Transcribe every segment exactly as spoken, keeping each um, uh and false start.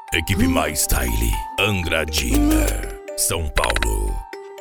Equipe Mais Style, Andradina, São Paulo.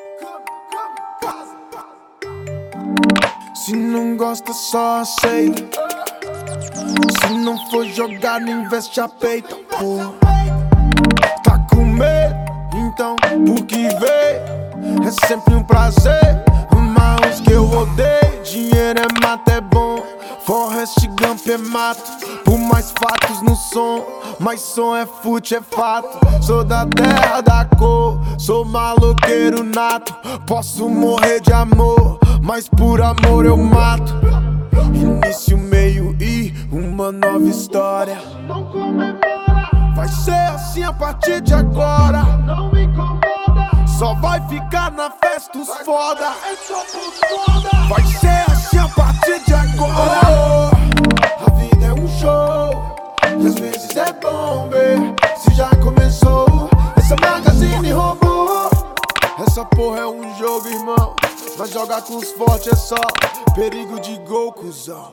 Se não gosta, só aceita. Se não for jogar, não investe a peita, porra. Tá com medo? Então, por que veio? É sempre um prazer. Mas que eu odeio. Dinheiro é mato, é bom. Forrest Gump é mato. Por mais fatos no som. Mas som é fute, é fato. Sou da terra da cor. Sou maloqueiro nato. Posso morrer de amor, mas por amor eu mato. Início, meio e uma nova história. Vai ser assim a partir de agora. Só vai ficar na festa os foda. Vai ser assim a partir de agora. A vida é um show e às vezes é bom ver se já começou. Essa magazine roubou. Essa porra é um jogo, irmão. Mas jogar com os fortes é só perigo de gol, cuzão.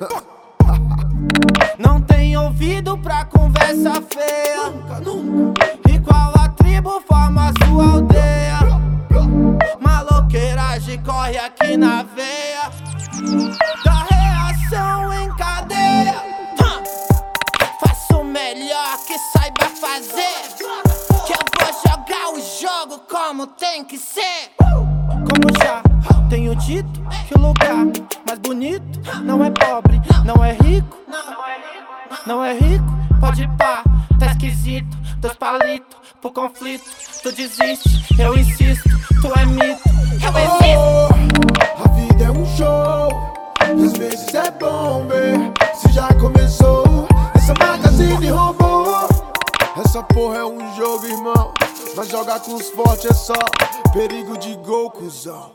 Não tem ouvido pra conversa feia. Nunca, nunca. E qual a tribo forma sua aldeia? Maloqueiragem corre aqui na veia. Da reação em cadeia. Faço o melhor que saiba fazer. Que eu vou jogar o jogo como tem que ser. Como já tenho dito, que o lugar mais bonito não é pobre, não é rico. Não é rico, pode ir pá, tá esquisito. Dois palitos pro conflito. Tu desiste, eu insisto. Tu é mito, eu existo. Oh, a vida é um show e às vezes é bom ver se já começou. Essa magazine roubou. Essa porra é um jogo, irmão. Mas jogar com os fortes é só perigo de gol, cuzão.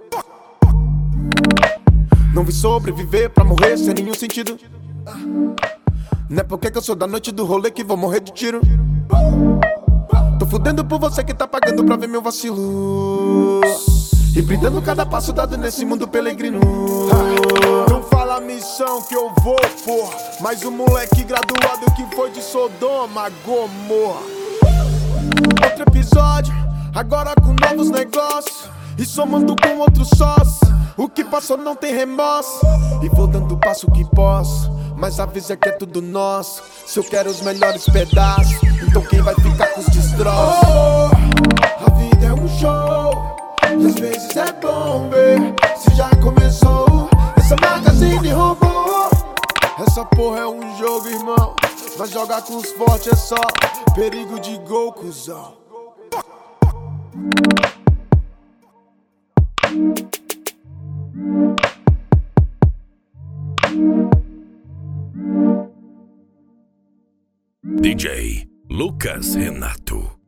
Não vi sobreviver pra morrer sem nenhum sentido. Não é porque que eu sou da noite do rolê que vou morrer de tiro. Tô fudendo por você que tá pagando pra ver meu vacilo. E brindando cada passo dado nesse mundo peregrino. Não fala a missão que eu vou, porra. Mas o moleque graduado que foi de Sodoma, Gomorra. Outro episódio, agora com novos negócios. E somando com outros sócios. O que passou não tem remorso. E vou dando o passo que posso. Mas avisa que é tudo nosso. Se eu quero os melhores pedaços, então quem vai ficar com os destroços? Oh, a vida é um show e às vezes é bom ver se já começou. Essa magazine roubou. Essa porra é um jogo, irmão. Mas jogar com os fortes é só perigo de gol, cuzão. D J Lucas Renato.